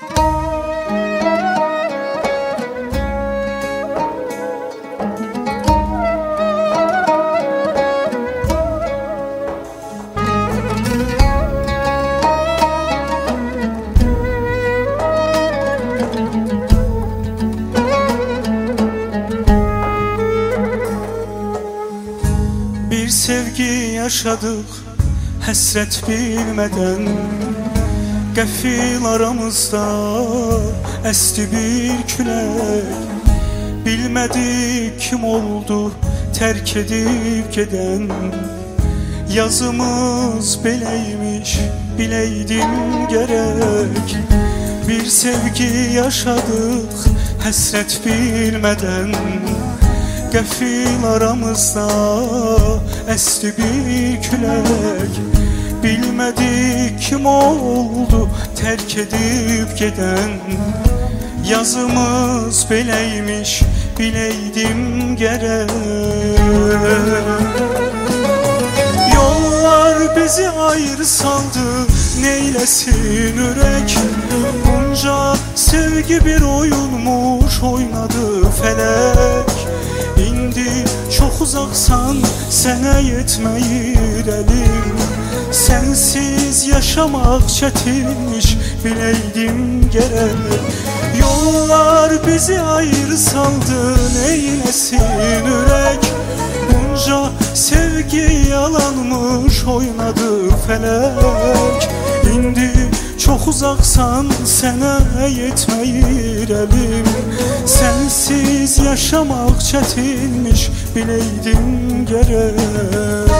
Bir sevgi yaşadık hasret bilmeden, Qəfil aramızda esti bir külək. Bilmədik kim oldu terk edip geden, yazımız beleymiş bileydim gerek. Bir sevgi yaşadık hasret bilmeden, Qəfil aramızda esti bir külək. Bilmədik kim oldu terk edip geden, yazımız beleymiş bileydim gerek. Yollar bizi ayrı saldı, neylesin ürek. Bunca sevgi bir oyunmuş, oynadı felek. İndi çok uzaksan sənə yetməyir elim. Sensiz yaşamak çetinmiş bileydim gerek. Yollar bizi ayrı saldı, neylesin ürek. Bunca sevgi yalanmış, oynadı felek. İndi çok uzaksan sənə yetməyir elim. Sensiz yaşamak çetinmiş bileydim gerek.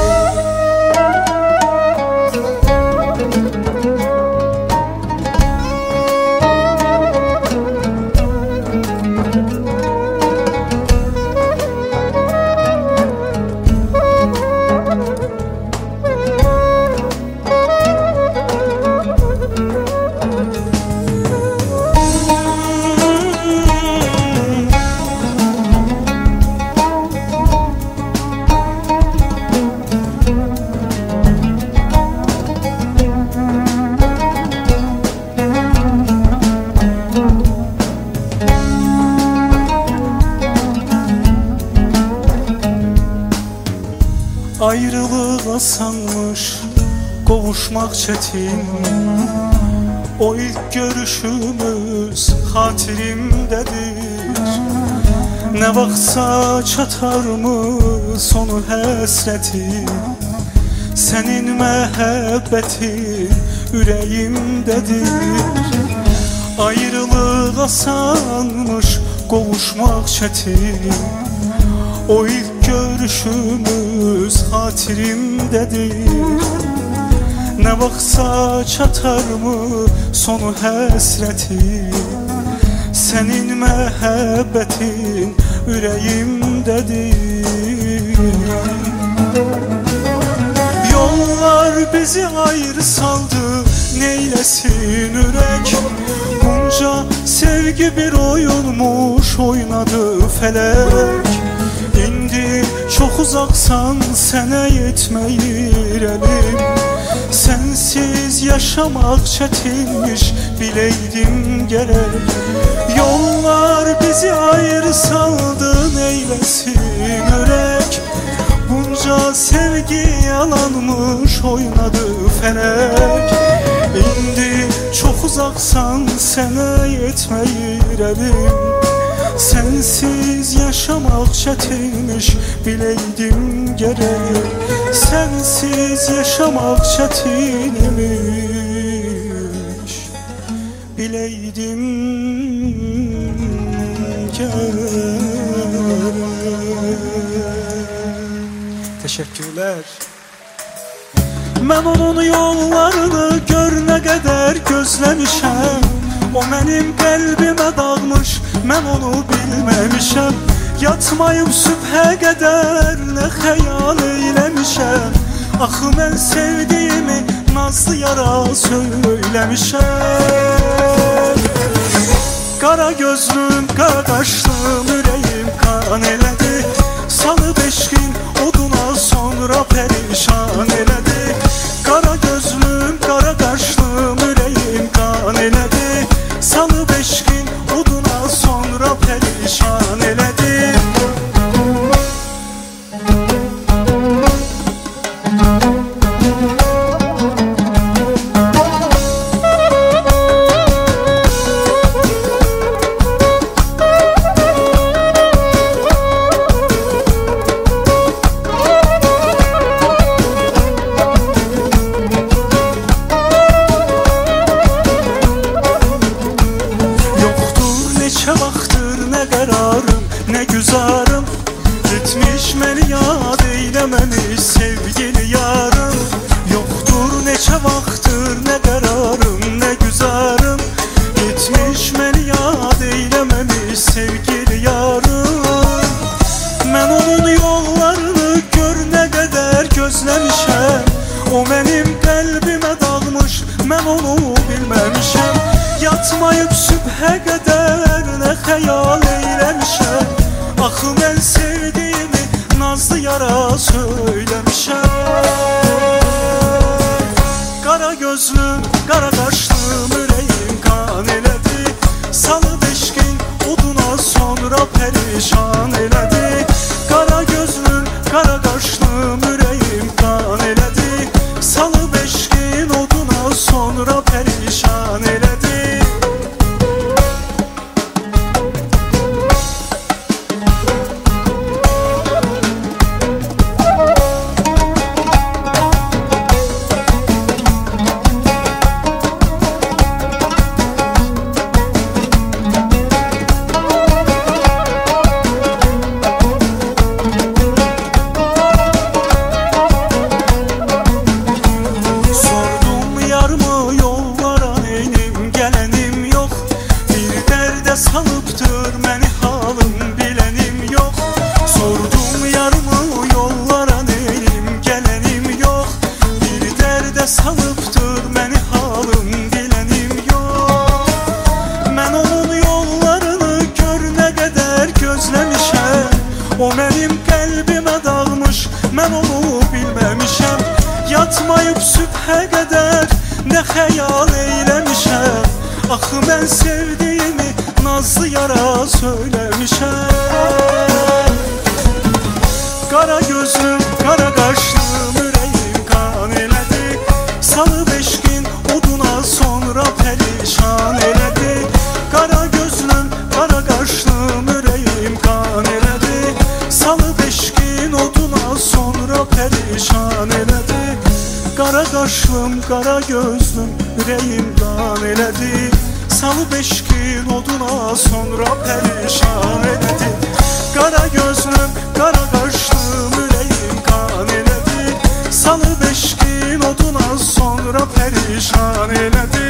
Ayrılık asanmış, kavuşmak çetin. O ilk görüşümüz hatirimdedir. Ne vaxtsa çatar mı sonu həsrəti, senin məhəbbətin ürəyimdədir. Ayrılık asanmış, kavuşmak çetin. O ilk görüşümüz hatirimdedir. Ne vaxtsa çatar mı sonu həsrəti, senin məhəbbətin ürəyimdədir. Yollar bizi ayrı saldı, neylesin ürek. Bunca sevgi bir oyunmuş, oynadı felek. İndi çok uzaksan sənə yetməyir elim. Sensiz yaşamak çetinmiş bileydim gerek. Yollar bizi ayrı saldı, neylesin ürek. Bunca sevgi yalanmış, oynadı felek. İndi çok uzaksan sənə yetməyir elim. Sensiz yaşamak çetinmiş bileydim gerek. Sensiz yaşamak çetinmiş bileydim gerek. Teşekkürler. Ben onun yollarını gör ne kadar gözlemişəm. O mənim qəlbimə dağmış, mən onu bilməmişəm. Yatmayıb sübhə qədər nə xəyal eyləmişəm. Axı mən sevdiyimi nazlı yara söyləmişəm. Qara gözlüm, qara qaşlım, ürəyim qan elədi. Salıb eşqin oduna sonra pərişan elədi. Qara gözlüm, qara qaşlım, ürəyim qan elədi. neçə vaxtdır nə qərarım, nə güzarım, etmiş məni yad eyləməmiş sevgili yarım. Mən onun yollarını gör nə qədər gözləmişəm, o mənim qəlbimə dağmış, mən onu bilməmişəm. Yatmayıb sübhə qədər nə xəyal eyləmişəm, axı mən sevdiyimi nazlı yara söyləmişəm. Qara gözlüm, qara qaşlım, ürəyim qan elədi, salıb eşqin oduna sonra pərişan elədi. Qara gözlüm, qara qaşlım, ürəyim qan elədi, salıb eşqin oduna sonra pərişan elədi. Salıbdır məni halım bilənim yox, sordum yarımı yollara neyim gələnim yox, bir dərdə salıbdır məni halım bilənim yox. Mən onun yollarını gör nə qədər gözləmişəm, o mənim qəlbimə dağmış, mən onu bilməmişəm. Yatmayıb sübhə qədər nə xəyal eyləmişəm, axı mən sevdiyimi nazlı yara söyləmişəm. Qara gözlüm, qara qaşlım, ürəyim qan elədi, salıb eşqin oduna sonra pərişan elədi. Qara gözlüm, qara qaşlım, ürəyim qan elədi, salıb eşqin oduna sonra pərişan elədi. Qara qaşlım, qara gözlüm, ürəyim qan elədi, salıb eşqin oduna sonra pərişan elədi. Qara gözlüm, qara qaşlım, ürəyim qan elədi, salıb eşqin oduna sonra pərişan elədi.